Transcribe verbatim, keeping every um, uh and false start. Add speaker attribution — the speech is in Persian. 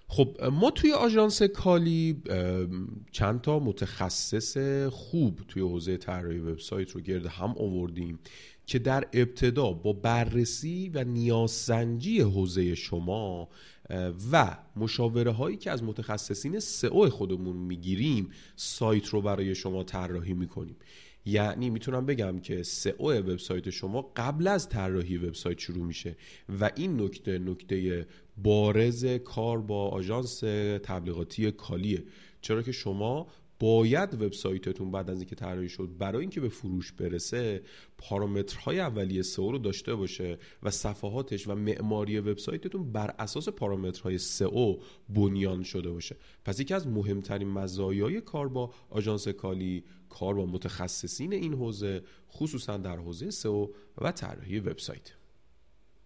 Speaker 1: خب ما توی آژانس کالی چند تا متخصص خوب توی حوزه طراحی وبسایت رو گرد هم آوردیم که در ابتدا با بررسی و نیازسنجی حوزه شما و مشاوره هایی که از متخصصین سئو خودمون میگیریم سایت رو برای شما طراحی میکنیم. یعنی میتونم بگم که سئو وبسایت شما قبل از طراحی وبسایت شروع میشه و این نکته نکته بارز کار با آژانس تبلیغاتی کالیه، چرا که شما باید وبسایتتون بعد از اینکه طراحی شد برای اینکه به فروش برسه پارامترهای اولیه سئو رو داشته باشه و صفحاتش و معماری وبسایتتون بر اساس پارامترهای سئو بنیان شده باشه. پس یکی از مهمترین مزایای کار با آژانس کالی کار با متخصصین این حوزه خصوصا در حوزه سئو و طراحی وبسایت.